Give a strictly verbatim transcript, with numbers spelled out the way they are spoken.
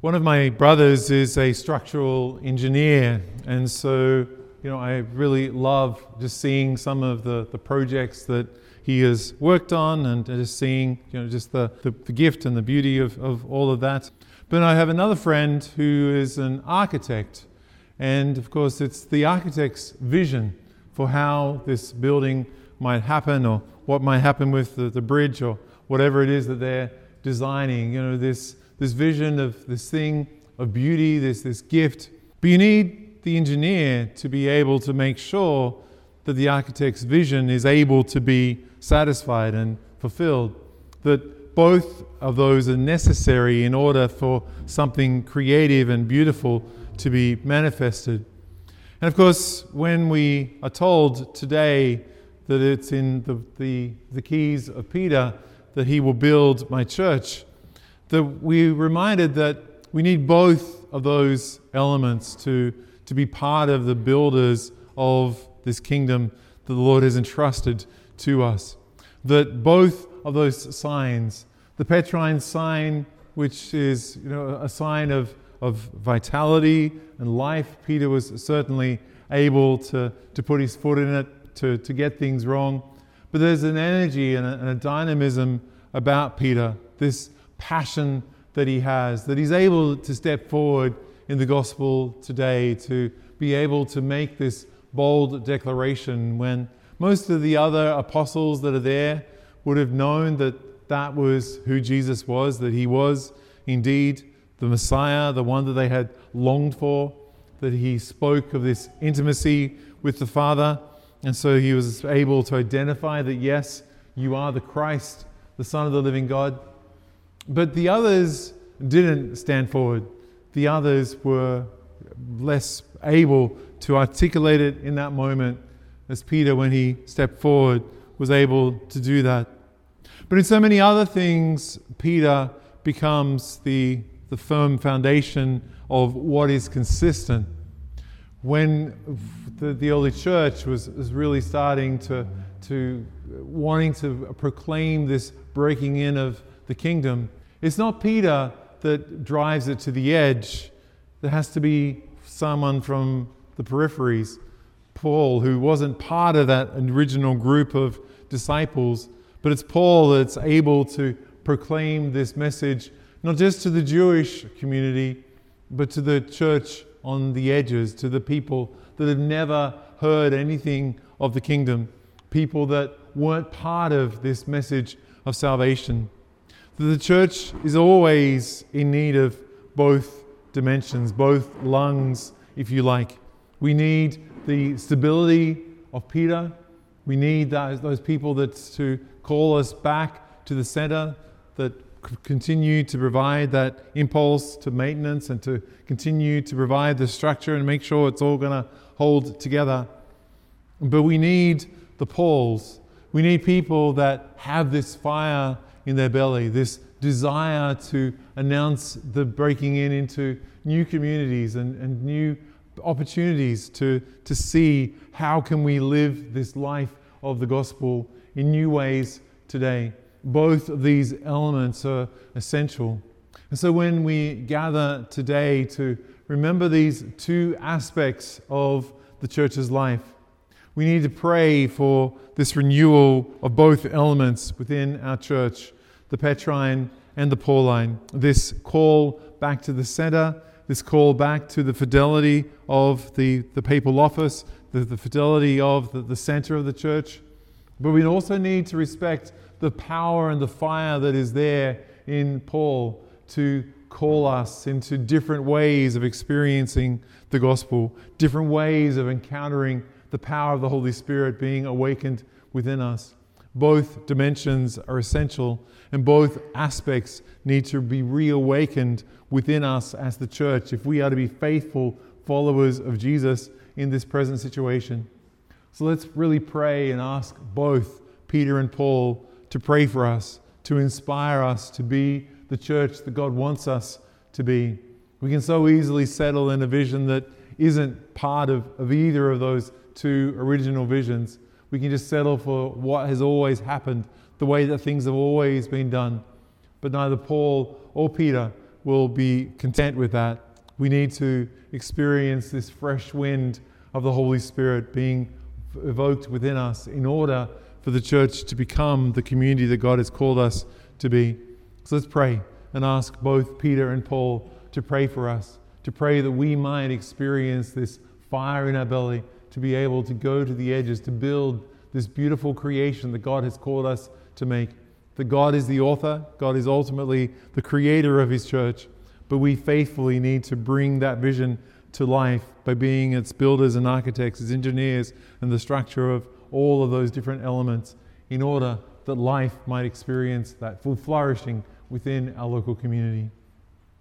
One of my brothers is a structural engineer, and so you know I really love just seeing some of the, the projects that he has worked on, and just seeing you know just the, the, the gift and the beauty of, of all of that. But I have another friend who is an architect, and of course it's the architect's vision for how this building might happen, or what might happen with the, the bridge, or whatever it is that they're designing. You know this. This vision of this thing of beauty, this, this gift. But you need the engineer to be able to make sure that the architect's vision is able to be satisfied and fulfilled. That both of those are necessary in order for something creative and beautiful to be manifested. And of course, when we are told today that it's in the, the, the keys of Peter that he will build my church, that we're reminded that we need both of those elements to, to be part of the builders of this kingdom that the Lord has entrusted to us. That both of those signs, the Petrine sign, which is you know a sign of, of vitality and life, Peter was certainly able to, to put his foot in it, to, to get things wrong. But there's an energy and a, and a dynamism about Peter, this passion that he has, that he's able to step forward in the gospel today, to be able to make this bold declaration when most of the other apostles that are there would have known that that was who Jesus was, that he was indeed the Messiah, the one that they had longed for, that he spoke of this intimacy with the Father. And so he was able to identify that, yes, you are the Christ, the Son of the living God. But the others didn't stand forward. The others were less able to articulate it in that moment as Peter, when he stepped forward, was able to do that. But in so many other things, Peter becomes the, the firm foundation of what is consistent. When the, the early church was, was really starting to, to wanting to proclaim this breaking in of the kingdom, it's not Peter that drives it to the edge. There has to be someone from the peripheries, Paul, who wasn't part of that original group of disciples, but it's Paul that's able to proclaim this message, not just to the Jewish community, but to the church on the edges, to the people that have never heard anything of the kingdom, people that weren't part of this message of salvation. The church is always in need of both dimensions, both lungs, if you like. We need the stability of Peter. We need those, those people that to call us back to the center, that continue to provide that impulse to maintenance and to continue to provide the structure and make sure it's all going to hold together. But we need the Pauls. We need people that have this fire in their belly, this desire to announce the breaking in into new communities and, and new opportunities to, to see how can we live this life of the gospel in new ways today. Both of these elements are essential. And so when we gather today to remember these two aspects of the church's life, we need to pray for this renewal of both elements within our church, the Petrine and the Pauline. This call back to the center, this call back to the fidelity of the, the papal office, the, the fidelity of the, the center of the church. But we also need to respect the power and the fire that is there in Paul to call us into different ways of experiencing the gospel, different ways of encountering the power of the Holy Spirit being awakened within us. Both dimensions are essential, and both aspects need to be reawakened within us as the church if we are to be faithful followers of Jesus in this present situation. So let's really pray and ask both Peter and Paul to pray for us, to inspire us to be the church that God wants us to be. We can so easily settle in a vision that isn't part of, of either of those two original visions. We can just settle for what has always happened, the way that things have always been done. But neither Paul or Peter will be content with that. We need to experience this fresh wind of the Holy Spirit being evoked within us in order for the church to become the community that God has called us to be. So let's pray and ask both Peter and Paul to pray for us, to pray that we might experience this fire in our belly, to be able to go to the edges, to build this beautiful creation that God has called us to make. That God is the author, God is ultimately the creator of His church, but we faithfully need to bring that vision to life by being its builders and architects, its engineers, and the structure of all of those different elements in order that life might experience that full flourishing within our local community.